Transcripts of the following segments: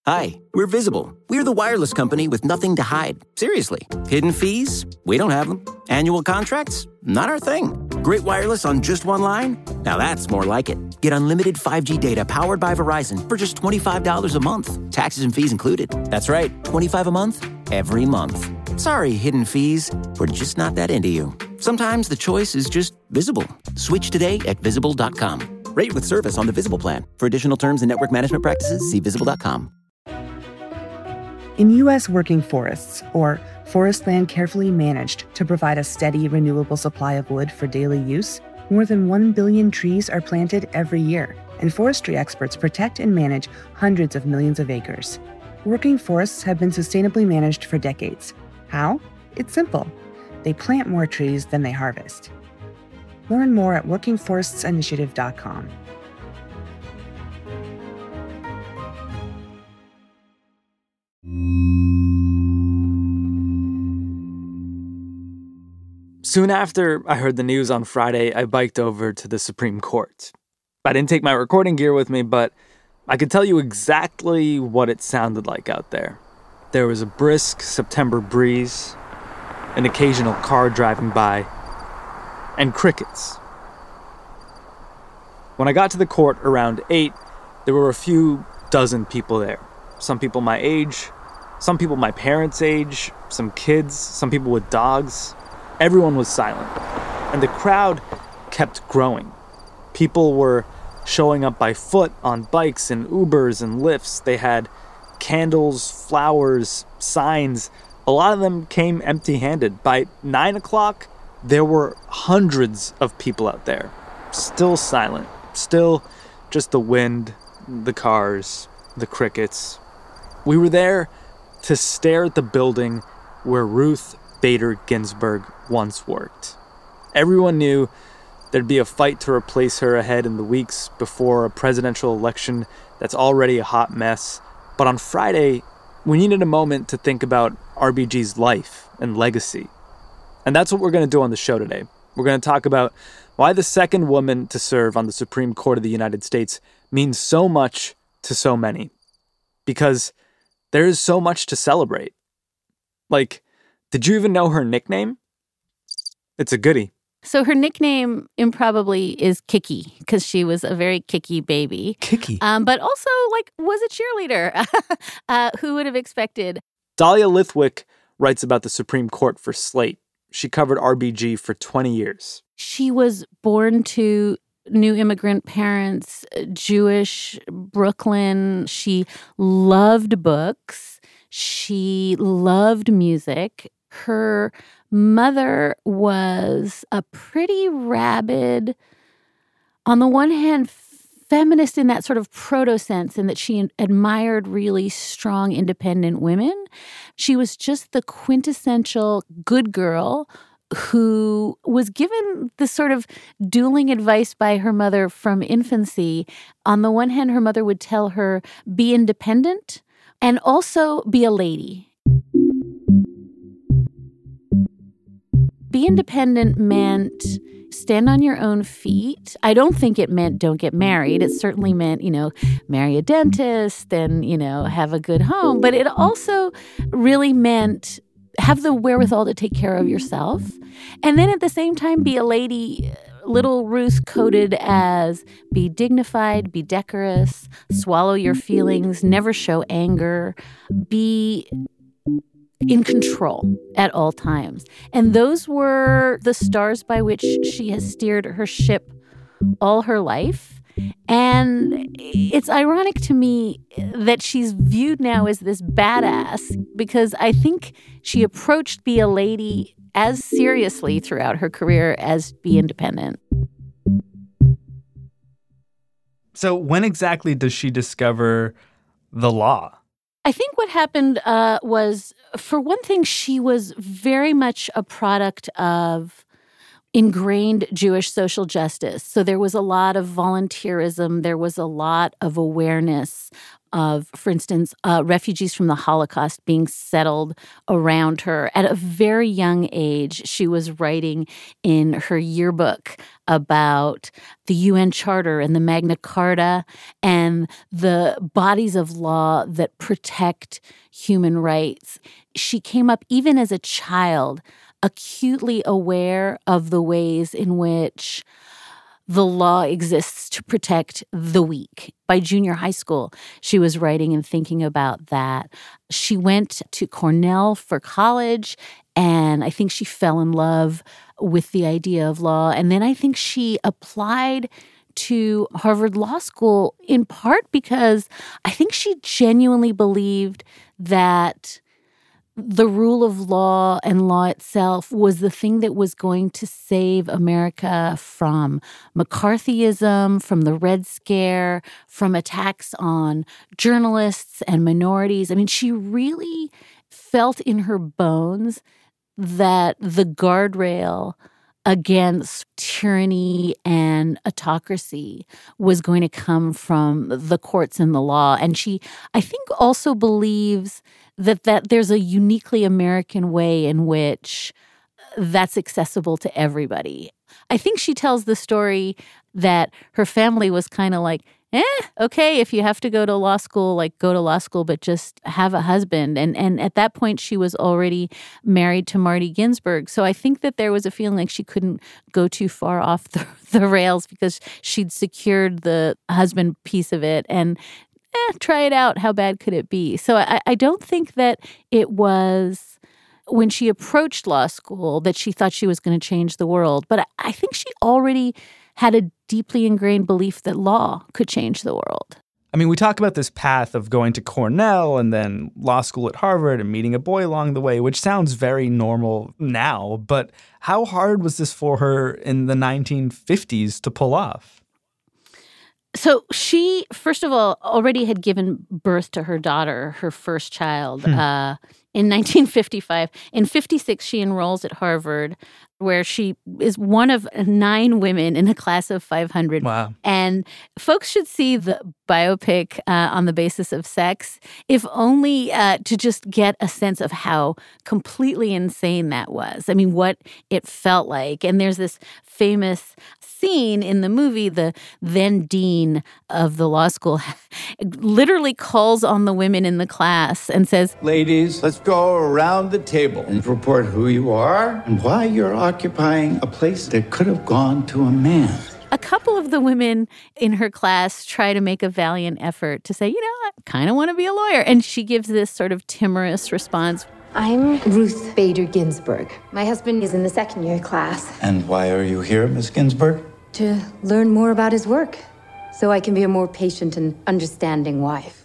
Hi, we're Visible. We're the wireless company with nothing to hide. Seriously. Hidden fees? We don't have them. Annual contracts? Not our thing. Great wireless on just one line? Now that's more like it. Get unlimited 5G data powered by Verizon for just $25 a month. Taxes and fees included. That's right, $25 a month, every month. Sorry, hidden fees. We're just not that into you. Sometimes the choice is just Visible. Switch today at Visible.com. Rate with service on the Visible plan. For additional terms and network management practices, see Visible.com. In U.S. working forests, or forest land carefully managed to provide a steady, renewable supply of wood for daily use, more than 1 billion trees are planted every year, and forestry experts protect and manage hundreds of millions of acres. Working forests have been sustainably managed for decades. How? It's simple. They plant more trees than they harvest. Learn more at workingforestsinitiative.com. Soon after I heard the news on Friday, I biked over to the Supreme Court. I didn't take my recording gear with me, but I could tell you exactly what it sounded like out there. There was a brisk September breeze, an occasional car driving by, and crickets. When I got to the court around 8, there were a few dozen people there. Some people my age, some people my parents' age, some kids, some people with dogs. Everyone was silent, and the crowd kept growing. People were showing up by foot, on bikes and Ubers and Lyfts. They had candles, flowers, signs. A lot of them came empty-handed. By 9 o'clock, there were hundreds of people out there, still silent, still just the wind, the cars, the crickets. We were there to stare at the building where Ruth Bader Ginsburg once worked. Everyone knew there'd be a fight to replace her ahead in the weeks before a presidential election that's already a hot mess. But on Friday, we needed a moment to think about RBG's life and legacy. And that's what we're going to do on the show today. We're going to talk about why the second woman to serve on the Supreme Court of the United States means so much to so many. Because there is so much to celebrate. Like, did you even know her nickname? It's a goodie. So her nickname improbably is Kiki, because she was a very kicky baby. Kiki. But also, was a cheerleader. Who would have expected? Dahlia Lithwick writes about the Supreme Court for Slate. She covered RBG for 20 years. She was born to new immigrant parents, Jewish, Brooklyn. She loved books. She loved music. Her mother was a pretty rabid, on the one hand, feminist in that sort of proto-sense, in that she admired really strong, independent women. She was just the quintessential good girl who was given this sort of dueling advice by her mother from infancy. On the one hand, her mother would tell her, be independent and also be a lady. Be independent meant stand on your own feet. I don't think it meant don't get married. It certainly meant, marry a dentist and, have a good home. But it also really meant have the wherewithal to take care of yourself. And then at the same time, be a lady. Little Ruth coded as be dignified, be decorous, swallow your feelings, never show anger, be in control at all times. And those were the stars by which she has steered her ship all her life. And it's ironic to me that she's viewed now as this badass, because I think she approached Be a Lady as seriously throughout her career as Be Independent. So when exactly does she discover the law? I think what happened was, for one thing, she was very much a product of ingrained Jewish social justice. So there was a lot of volunteerism. There was a lot of awareness of, for instance, refugees from the Holocaust being settled around her. At a very young age, she was writing in her yearbook about the UN Charter and the Magna Carta and the bodies of law that protect human rights. She came up, even as a child, acutely aware of the ways in which the law exists to protect the weak. By junior high school, she was writing and thinking about that. She went to Cornell for college, and I think she fell in love with the idea of law. And then I think she applied to Harvard Law School in part because I think she genuinely believed that the rule of law and law itself was the thing that was going to save America from McCarthyism, from the Red Scare, from attacks on journalists and minorities. I mean, she really felt in her bones that the guardrail against tyranny and autocracy was going to come from the courts and the law. And she, I think, also believes that there's a uniquely American way in which that's accessible to everybody. I think she tells the story that her family was kind of like, okay, if you have to go to law school, like go to law school, but just have a husband. And at that point, she was already married to Marty Ginsburg. So I think that there was a feeling like she couldn't go too far off the rails because she'd secured the husband piece of it. And try it out. How bad could it be? So I don't think that it was when she approached law school that she thought she was going to change the world. But I think she already had a deeply ingrained belief that law could change the world. I mean, we talk about this path of going to Cornell and then law school at Harvard and meeting a boy along the way, which sounds very normal now. But how hard was this for her in the 1950s to pull off? So she, first of all, already had given birth to her daughter, her first child, in 1955. In 56, she enrolls at Harvard, where she is one of 9 women in a class of 500. Wow. And folks should see the biopic on the basis of sex, if only to just get a sense of how completely insane that was. I mean, what it felt like. And there's this famous scene in the movie, the then dean of the law school literally calls on the women in the class and says, "Ladies, let's go around the table and report who you are and why you're occupying a place that could have gone to a man." A couple of the women in her class try to make a valiant effort to say, I kind of want to be a lawyer. And she gives this sort of timorous response. I'm Ruth Bader Ginsburg. My husband is in the second year class. And why are you here, Miss Ginsburg? To learn more about his work, so I can be a more patient and understanding wife.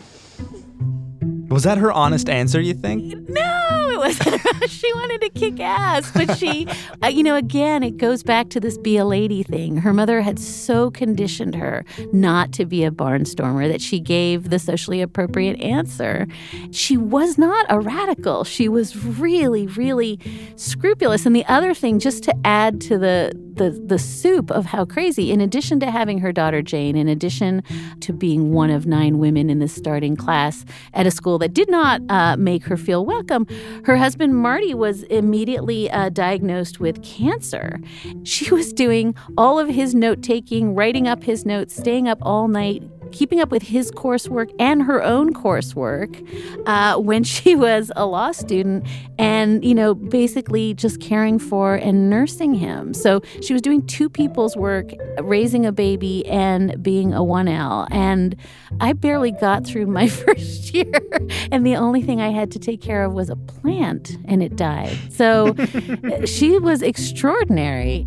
Was that her honest answer, you think? No, it wasn't. She wanted to kick ass. But she, again, it goes back to this be a lady thing. Her mother had so conditioned her not to be a barnstormer that she gave the socially appropriate answer. She was not a radical. She was really, really scrupulous. And the other thing, just to add to the soup of how crazy, in addition to having her daughter Jane, in addition to being one of 9 women in the starting class at a school that did not make her feel welcome, her husband Marty was immediately diagnosed with cancer. She was doing all of his note-taking, writing up his notes, staying up all night, keeping up with his coursework and her own coursework when she was a law student and, basically just caring for and nursing him. So she was doing 2 people's work, raising a baby and being a 1L. And I barely got through my first year. And the only thing I had to take care of was a plant, and it died. So she was extraordinary.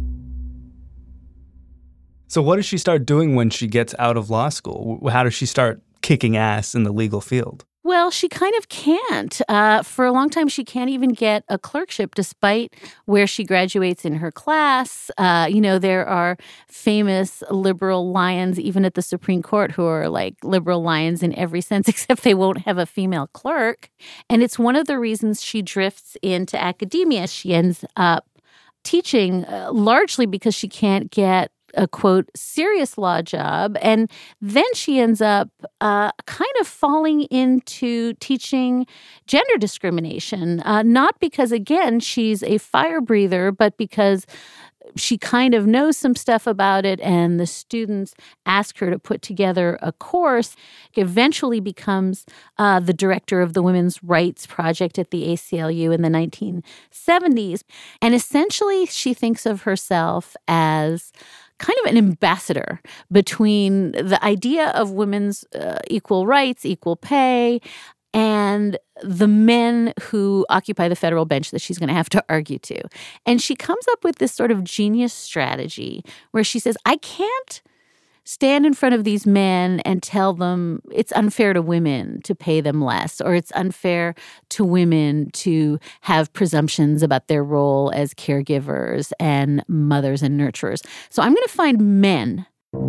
So what does she start doing when she gets out of law school? How does she start kicking ass in the legal field? Well, she kind of can't. For a long time, she can't even get a clerkship despite where she graduates in her class. There are famous liberal lions, even at the Supreme Court, who are like liberal lions in every sense, except they won't have a female clerk. And it's one of the reasons she drifts into academia. She ends up teaching largely because she can't get a, quote, serious law job. And then she ends up kind of falling into teaching gender discrimination, not because, again, she's a fire breather, but because she kind of knows some stuff about it, and the students ask her to put together a course. Eventually becomes the director of the Women's Rights Project at the ACLU in the 1970s. And essentially, she thinks of herself as kind of an ambassador between the idea of women's equal rights, equal pay, and the men who occupy the federal bench that she's going to have to argue to. And she comes up with this sort of genius strategy where she says, I can't stand in front of these men and tell them it's unfair to women to pay them less, or it's unfair to women to have presumptions about their role as caregivers and mothers and nurturers. So I'm going to find men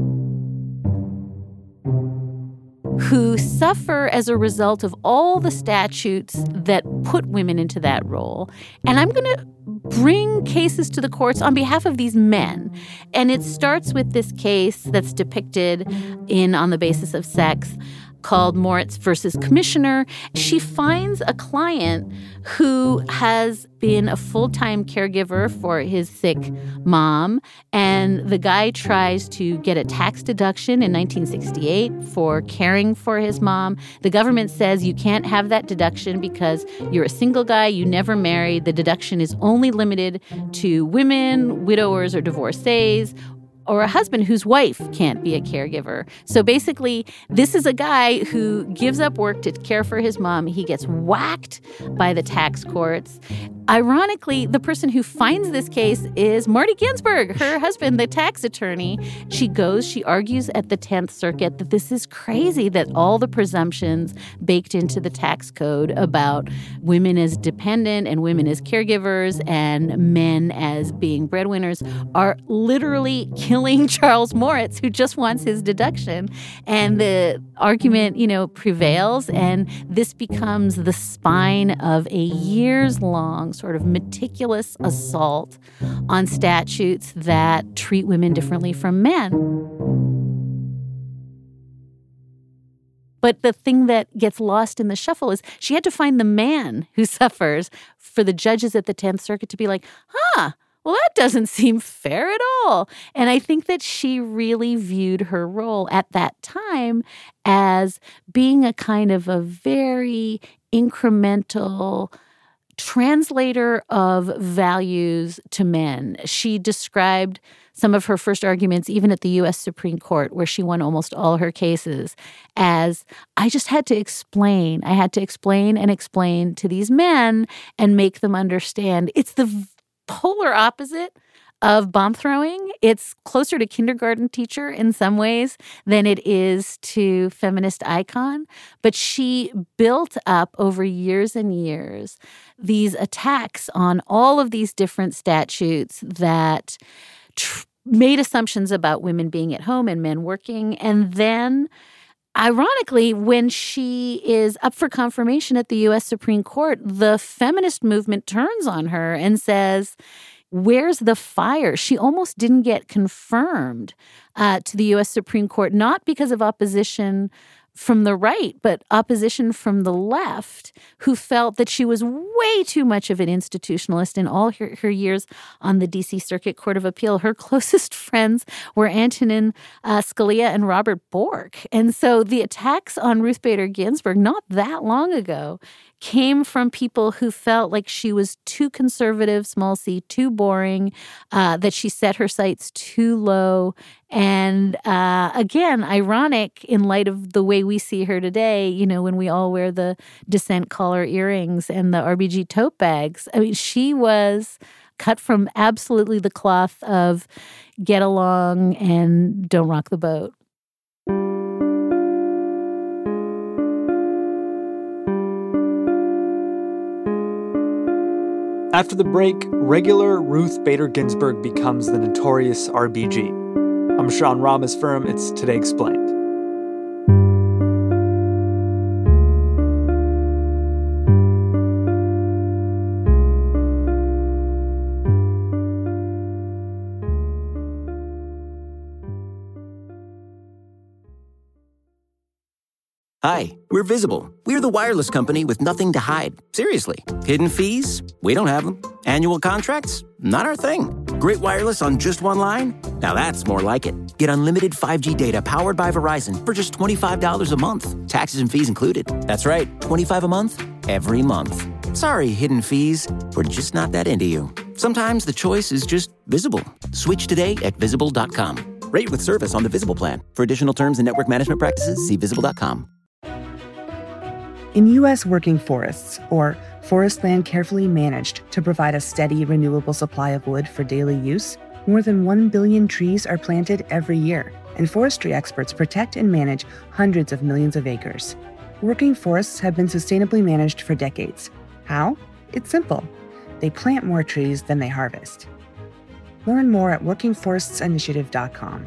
who suffer as a result of all the statutes that put women into that role. And I'm going to bring cases to the courts on behalf of these men. And it starts with this case that's depicted in On the Basis of Sex, called Moritz versus Commissioner. She finds a client who has been a full-time caregiver for his sick mom, and the guy tries to get a tax deduction in 1968 for caring for his mom. The government says you can't have that deduction because you're a single guy, you never married. The deduction is only limited to women, widowers, or divorcees, or a husband whose wife can't be a caregiver. So basically, this is a guy who gives up work to care for his mom. He gets whacked by the tax courts. Ironically, the person who finds this case is Marty Ginsburg, her husband, the tax attorney. She argues at the 10th Circuit that this is crazy, that all the presumptions baked into the tax code about women as dependent and women as caregivers and men as being breadwinners are literally killing Charles Moritz, who just wants his deduction. And the argument, prevails, and this becomes the spine of a years-long sort of meticulous assault on statutes that treat women differently from men. But the thing that gets lost in the shuffle is she had to find the man who suffers for the judges at the 10th Circuit to be like, well, that doesn't seem fair at all. And I think that she really viewed her role at that time as being a kind of a very incremental translator of values to men. She described some of her first arguments, even at the U.S. Supreme Court, where she won almost all her cases, as I just had to explain. I had to explain and explain to these men and make them understand. It's the polar opposite of bomb throwing. It's closer to kindergarten teacher in some ways than it is to feminist icon. But she built up over years and years these attacks on all of these different statutes that made assumptions about women being at home and men working. And then, ironically, when she is up for confirmation at the U.S. Supreme Court, the feminist movement turns on her and says, where's the fire? She almost didn't get confirmed to the U.S. Supreme Court, not because of opposition from the right, but opposition from the left, who felt that she was way too much of an institutionalist in all her years on the D.C. Circuit Court of Appeal. Her closest friends were Antonin Scalia and Robert Bork. And so the attacks on Ruth Bader Ginsburg not that long ago came from people who felt like she was too conservative, small c, too boring, that she set her sights too low. And again, ironic in light of the way we see her today, when we all wear the dissent collar earrings and the RBG tote bags. I mean, she was cut from absolutely the cloth of get along and don't rock the boat. After the break, regular Ruth Bader Ginsburg becomes the notorious RBG. I'm Sean Ramisfirm. It's Today Explained. Hi, we're Visible. We're the wireless company with nothing to hide. Seriously. Hidden fees? We don't have them. Annual contracts? Not our thing. Great wireless on just one line? Now that's more like it. Get unlimited 5G data powered by Verizon for just $25 a month. Taxes and fees included. That's right, $25 a month, every month. Sorry, hidden fees. We're just not that into you. Sometimes the choice is just Visible. Switch today at Visible.com. Rate with service on the Visible plan. For additional terms and network management practices, see Visible.com. In U.S. working forests, or forest land carefully managed to provide a steady, renewable supply of wood for daily use, more than 1 billion trees are planted every year, and forestry experts protect and manage hundreds of millions of acres. Working forests have been sustainably managed for decades. How? It's simple. They plant more trees than they harvest. Learn more at workingforestsinitiative.com.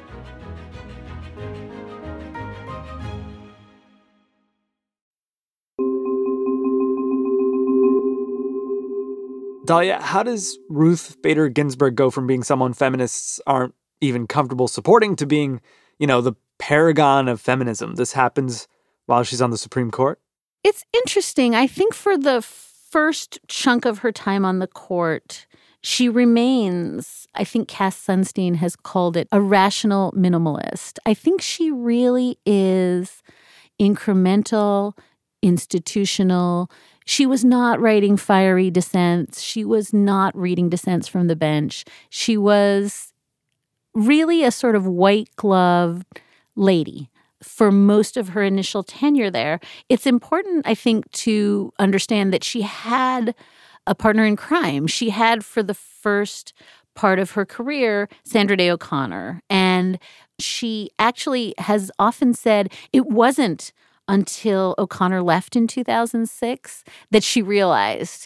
Dahlia, how does Ruth Bader Ginsburg go from being someone feminists aren't even comfortable supporting to being, the paragon of feminism? This happens while she's on the Supreme Court? It's interesting. I think for the first chunk of her time on the court, she remains, I think Cass Sunstein has called it, a rational minimalist. I think she really is incremental, institutional. She was not writing fiery dissents. She was not reading dissents from the bench. She was really a sort of white-gloved lady for most of her initial tenure there. It's important, I think, to understand that she had a partner in crime. She had, for the first part of her career, Sandra Day O'Connor. And she actually has often said it wasn't until O'Connor left in 2006 that she realized,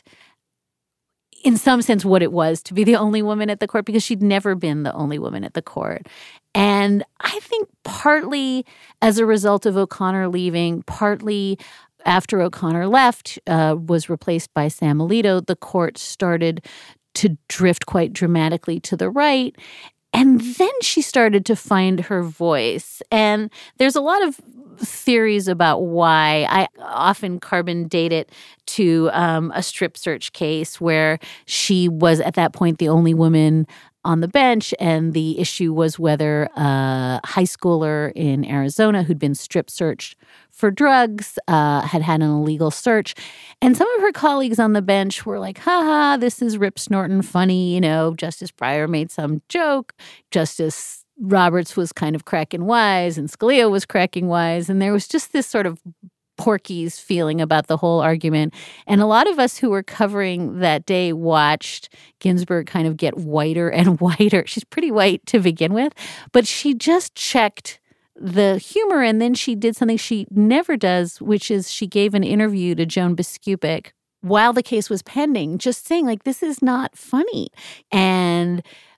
in some sense, what it was to be the only woman at the court, because she'd never been the only woman at the court. And I think partly as a result of O'Connor leaving, partly after O'Connor left, was replaced by Sam Alito, the court started to drift quite dramatically to the right. And then she started to find her voice. And there's a lot of theories about why. I often carbon date it to a strip search case where she was at that point the only woman on the bench, and the issue was whether a high schooler in Arizona who'd been strip searched for drugs had an illegal search. And some of her colleagues on the bench were like, haha, this is Rip Snorton funny. Justice Breyer made some joke. Justice Roberts was kind of cracking wise, and Scalia was cracking wise. And there was just this sort of Porky's feeling about the whole argument. And a lot of us who were covering that day watched Ginsburg kind of get whiter and whiter. She's pretty white to begin with, but she just checked the humor. And then she did something she never does, which is she gave an interview to Joan Biskupic while the case was pending, just saying, like, this is not funny. And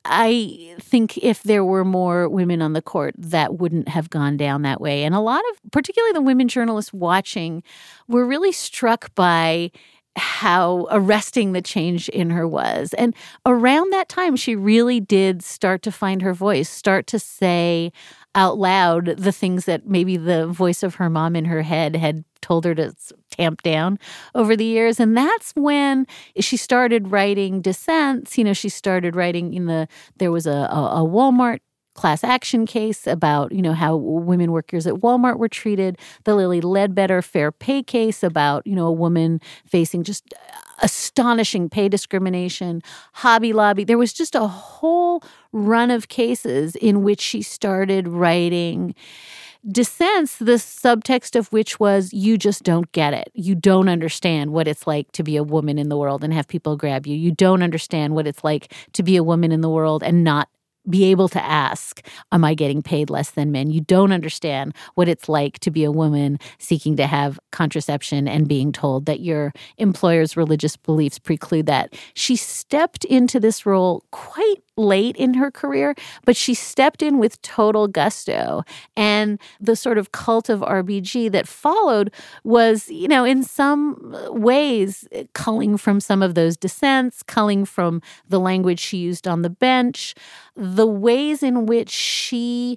I think if there were more women on the court, that wouldn't have gone down that way. And a lot of, particularly the women journalists watching, were really struck by how arresting the change in her was. And around that time, she really did start to find her voice, start to say out loud the things that maybe the voice of her mom in her head had told her to tamp down over the years. And that's when she started writing dissents. She started writing there was a Walmart class action case about, how women workers at Walmart were treated, the Lilly Ledbetter fair pay case about, a woman facing just astonishing pay discrimination, Hobby Lobby. There was just a whole run of cases in which she started writing dissents, the subtext of which was, you just don't get it. You don't understand what it's like to be a woman in the world and have people grab you. You don't understand what it's like to be a woman in the world and not be able to ask, am I getting paid less than men? You don't understand what it's like to be a woman seeking to have contraception and being told that your employer's religious beliefs preclude that. She stepped into this role quite late in her career, but she stepped in with total gusto. And the sort of cult of RBG that followed was, in some ways, culling from some of those dissents, culling from the language she used on the bench, the ways in which she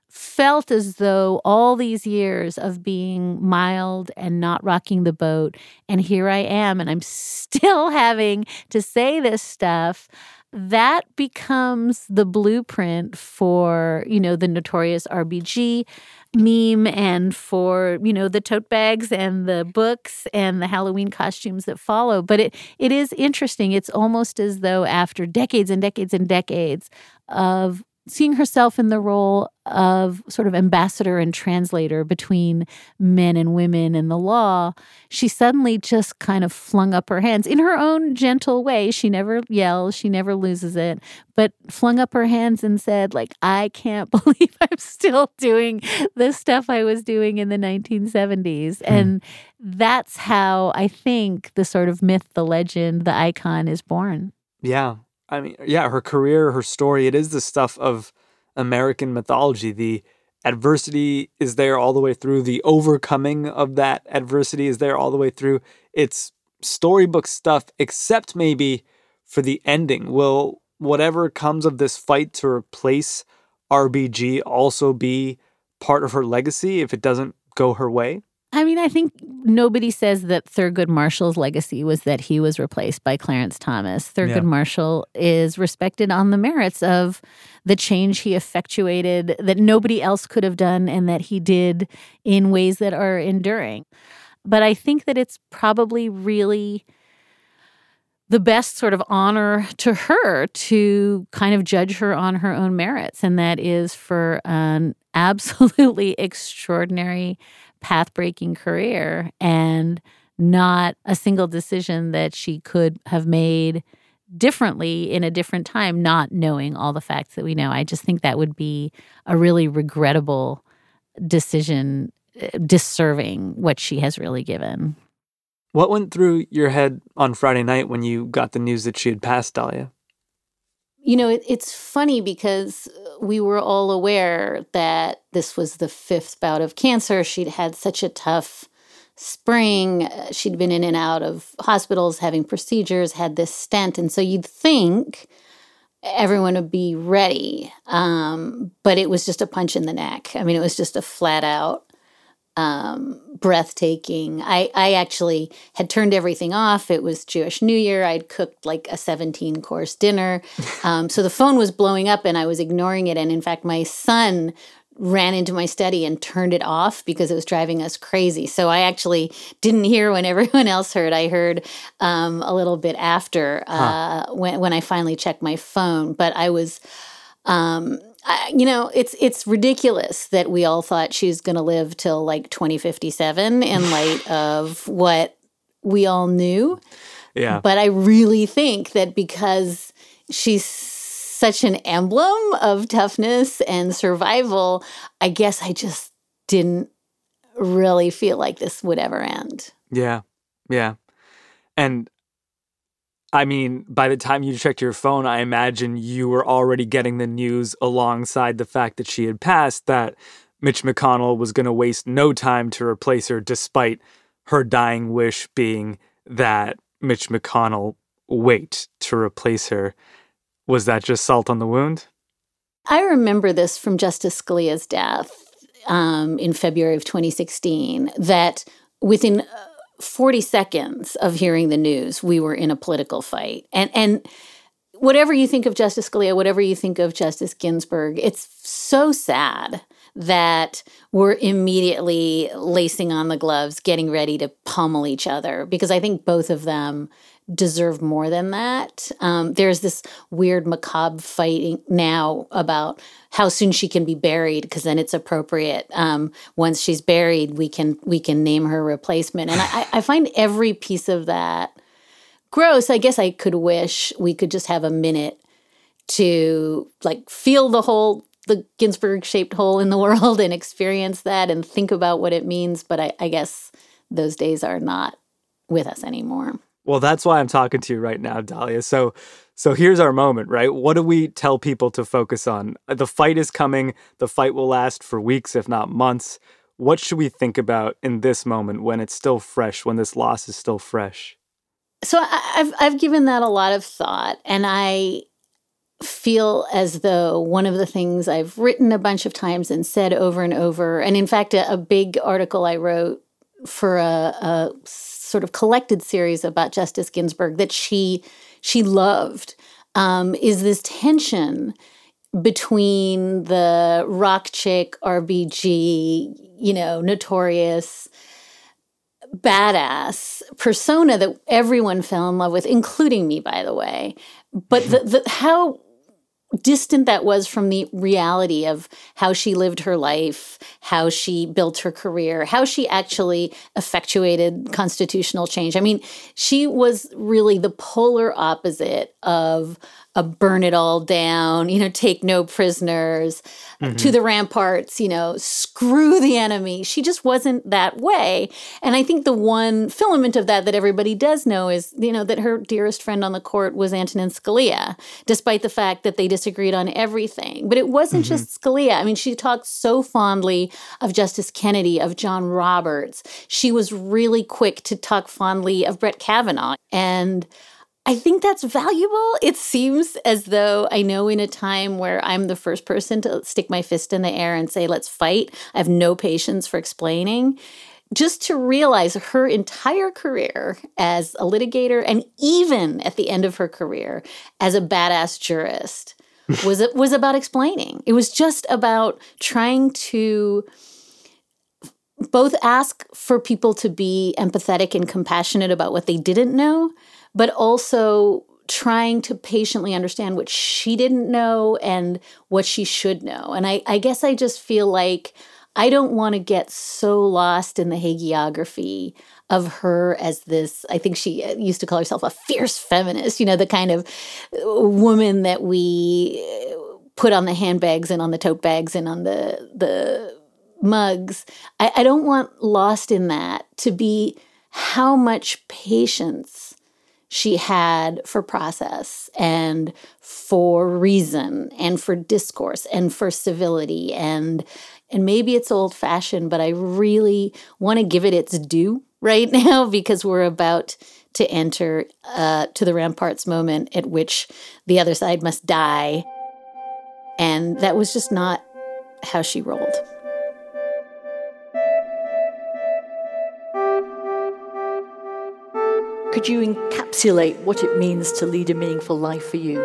felt as though all these years of being mild and not rocking the boat, and here I am, and I'm still having to say this stuff, that becomes the blueprint for, the notorious RBG meme and for, the tote bags and the books and the Halloween costumes that follow. But it is interesting. It's almost as though after decades and decades and decades of seeing herself in the role of sort of ambassador and translator between men and women in the law, she suddenly just kind of flung up her hands in her own gentle way. She never yells, she never loses it, but flung up her hands and said, like, I can't believe I'm still doing the stuff I was doing in the 1970s. And that's how I think the sort of myth, the legend, the icon is born. Yeah. I mean, yeah, her career, her story, it is the stuff of American mythology. The adversity is there all the way through. The overcoming of that adversity is there all the way through. It's storybook stuff, except maybe for the ending. Will whatever comes of this fight to replace RBG also be part of her legacy if it doesn't go her way? I mean, I think nobody says that Thurgood Marshall's legacy was that he was replaced by Clarence Thomas. Thurgood Marshall is respected on the merits of the change he effectuated that nobody else could have done and that he did in ways that are enduring. But I think that it's probably really the best sort of honor to her to kind of judge her on her own merits. And that is for an absolutely extraordinary path-breaking career and not a single decision that she could have made differently in a different time, not knowing all the facts that we know. I just think that would be a really regrettable decision, disserving what she has really given. What went through your head on Friday night when you got the news that she had passed, Dahlia? It's funny because we were all aware that this was the fifth bout of cancer. She'd had such a tough spring. She'd been in and out of hospitals, having procedures, had this stent. And so you'd think everyone would be ready. But it was just a punch in the neck. I mean, it was just a flat out breathtaking. I actually had turned everything off. It was Jewish New Year. I'd cooked like a 17-course dinner. So the phone was blowing up and I was ignoring it. And in fact, my son ran into my study and turned it off because it was driving us crazy. So I actually didn't hear when everyone else heard. I heard a little bit after when I finally checked my phone. But I was... it's ridiculous that we all thought she was going to live till like 2057 in light of what we all knew. Yeah. But I really think that because she's such an emblem of toughness and survival, I guess I just didn't really feel like this would ever end. Yeah. Yeah. And I mean, by the time you checked your phone, I imagine you were already getting the news alongside the fact that she had passed, that Mitch McConnell was going to waste no time to replace her, despite her dying wish being that Mitch McConnell wait to replace her. Was that just salt on the wound? I remember this from Justice Scalia's death in February of 2016, that within 40 seconds of hearing the news, we were in a political fight. And whatever you think of Justice Scalia, whatever you think of Justice Ginsburg, it's so sad that we're immediately lacing on the gloves, getting ready to pummel each other, because I think both of them deserve more than that. There's this weird macabre fighting now about how soon she can be buried, because then it's appropriate. Once she's buried, we can name her replacement. And I find every piece of that gross. I guess I could wish we could just have a minute to like feel the Ginsburg-shaped hole in the world and experience that and think about what it means. But I guess those days are not with us anymore. Well, that's why I'm talking to you right now, Dahlia. So here's our moment, right? What do we tell people to focus on? The fight is coming. The fight will last for weeks, if not months. What should we think about in this moment when it's still fresh, when this loss is still fresh? So I've given that a lot of thought, and I feel as though one of the things I've written a bunch of times and said over and over, and in fact, a big article I wrote for a sort of collected series about Justice Ginsburg that she loved, is this tension between the rock chick, RBG, notorious badass persona that everyone fell in love with, including me, by the way. But how distant that was from the reality of how she lived her life, how she built her career, how she actually effectuated constitutional change. I mean, she was really the polar opposite of a burn it all down, take no prisoners, to the ramparts, screw the enemy. She just wasn't that way. And I think the one filament of that everybody does know is, that her dearest friend on the court was Antonin Scalia, despite the fact that they disagreed on everything. But it wasn't just Scalia. I mean, she talked so fondly of Justice Kennedy, of John Roberts. She was really quick to talk fondly of Brett Kavanaugh. And I think that's valuable. It seems as though I know in a time where I'm the first person to stick my fist in the air and say, let's fight. I have no patience for explaining. Just to realize her entire career as a litigator, and even at the end of her career as a badass jurist, was about explaining. It was just about trying to both ask for people to be empathetic and compassionate about what they didn't know, but also trying to patiently understand what she didn't know and what she should know. And I guess I just feel like I don't want to get so lost in the hagiography of her as this, I think she used to call herself a fierce feminist, the kind of woman that we put on the handbags and on the tote bags and on the mugs. I don't want lost in that to be how much patience she had for process and for reason and for discourse and for civility. And maybe it's old-fashioned, but I really want to give it its due right now because we're about to enter to the ramparts moment at which the other side must die. And that was just not how she rolled. Could you encapsulate what it means to lead a meaningful life for you?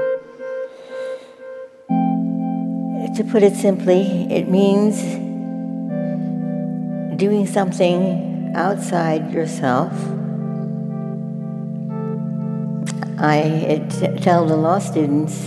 To put it simply, it means doing something outside yourself. I tell the law students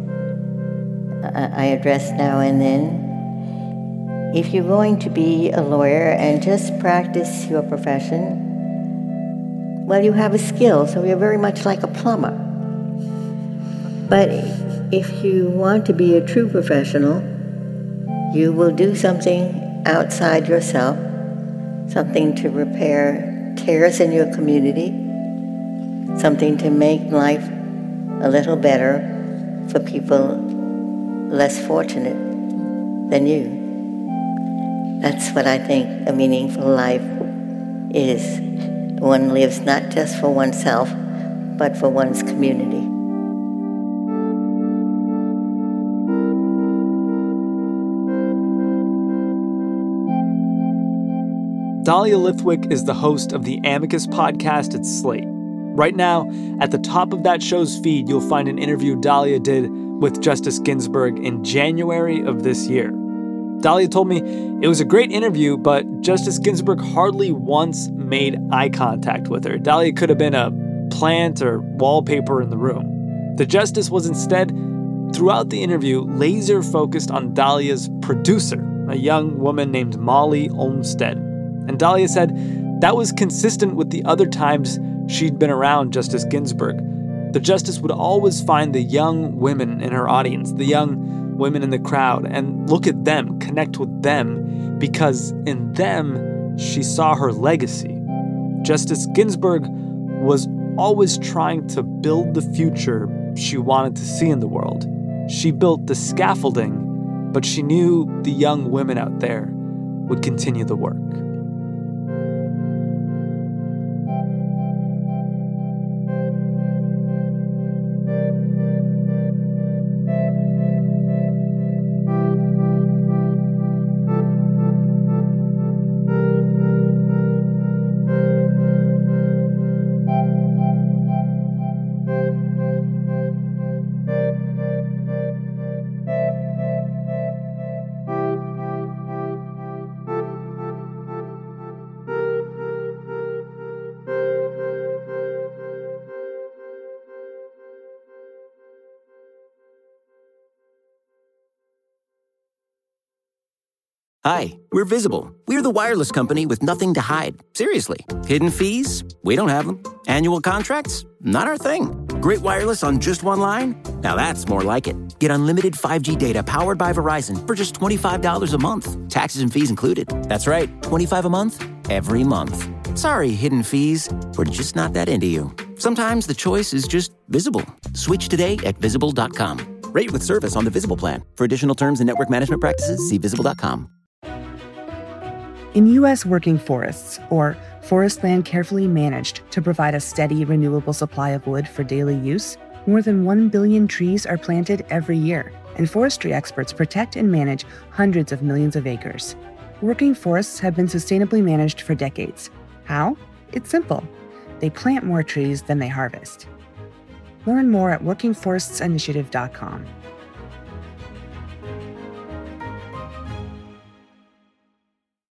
I address now and then, if you're going to be a lawyer and just practice your profession, well, you have a skill, so you're very much like a plumber. But if you want to be a true professional, you will do something outside yourself, something to repair tears in your community, something to make life a little better for people less fortunate than you. That's what I think a meaningful life is. One lives not just for oneself, but for one's community. Dahlia Lithwick is the host of the Amicus podcast at Slate. Right now, at the top of that show's feed, you'll find an interview Dahlia did with Justice Ginsburg in January of this year. Dahlia told me it was a great interview, but Justice Ginsburg hardly once made eye contact with her. Dahlia could have been a plant or wallpaper in the room. The justice was instead, throughout the interview, laser focused on Dahlia's producer, a young woman named Molly Olmstead. And Dahlia said that was consistent with the other times she'd been around Justice Ginsburg. The justice would always find the young women in her audience, the young women in the crowd, and look at them, connect with them, because in them, she saw her legacy. Justice Ginsburg was always trying to build the future she wanted to see in the world. She built the scaffolding, but she knew the young women out there would continue the work. Hi, we're Visible. We're the wireless company with nothing to hide. Seriously. Hidden fees? We don't have them. Annual contracts? Not our thing. Great wireless on just one line? Now that's more like it. Get unlimited 5G data powered by Verizon for just $25 a month. Taxes and fees included. That's right, $25 a month, every month. Sorry, hidden fees. We're just not that into you. Sometimes the choice is just Visible. Switch today at Visible.com. Rate with service on the Visible plan. For additional terms and network management practices, see Visible.com. In U.S. working forests, or forest land carefully managed to provide a steady, renewable supply of wood for daily use, more than 1 billion trees are planted every year, and forestry experts protect and manage hundreds of millions of acres. Working forests have been sustainably managed for decades. How? It's simple. They plant more trees than they harvest. Learn more at workingforestsinitiative.com.